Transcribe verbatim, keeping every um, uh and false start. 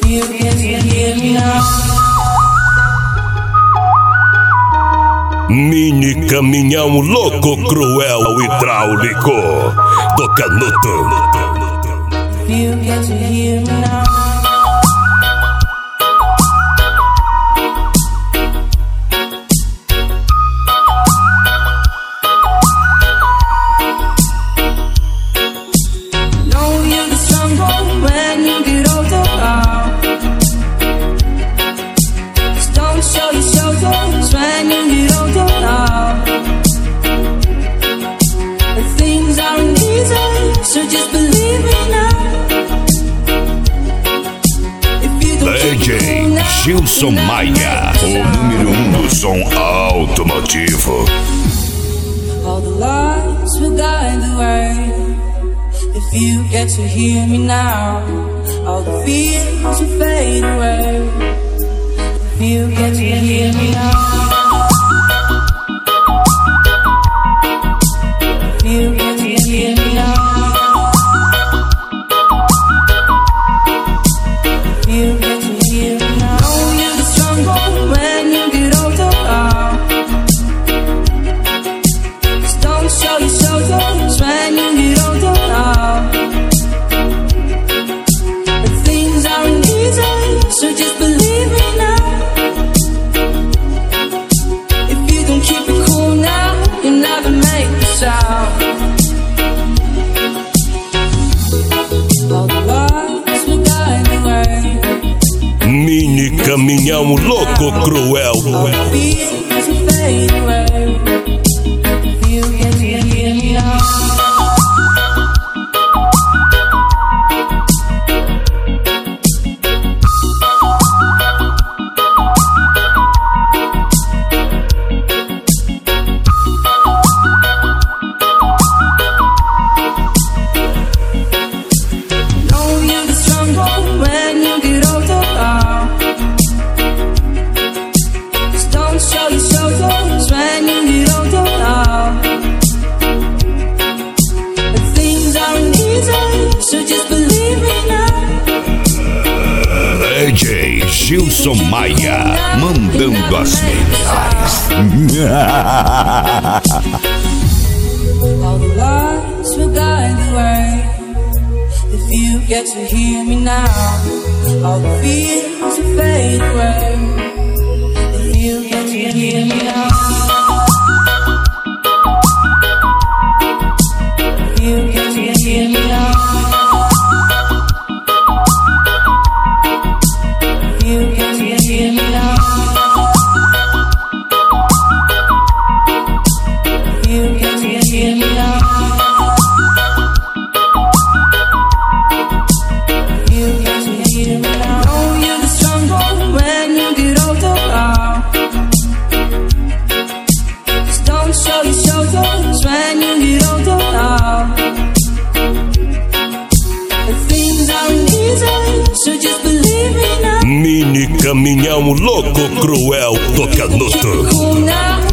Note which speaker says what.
Speaker 1: you can hear me now.
Speaker 2: Mini caminhão louco, cruel, hidráulico do Canuto.
Speaker 1: You get to hear me now. Know you get stronger when you get older. Just don't show your shoulders when you get older. The things aren't easy, so just believe me now.
Speaker 2: D J Gilson Maia, o número um do som automotivo.
Speaker 1: All the lights will guide the way. If you get to hear me now, all the fears will fade away. If you get to hear me now. If you get to hear me now. If you get to hear me now. Know you get stronger when you get older. Just don't show your shoulders when you get older. The things aren't easy, so just believe me now. If you don't keep it cool now, you'll never make a sound. All the lights will guide the way.
Speaker 2: Mini caminhão louco, cruel.
Speaker 1: All the fears will fade away. If you get to hear me now. Know you get stronger when you get older. Just don't show your shoulders when you get older. The things aren't easy, so just believe me now.
Speaker 2: D J Gilson Maia, mandando as mensagens.
Speaker 1: All the lights will guide the way. If you get to hear me now, all the fears will fade away. If you get to hear me now. If you get to hear me now. If you get to hear me now. If you get to hear me now. You get to hear me now. Know you get stronger when you get older. Just don't show your shoulders when you get older. The things aren't easy, so just believe me now.
Speaker 2: Mini caminhão louco, cruel do Canuto.
Speaker 1: Cool now.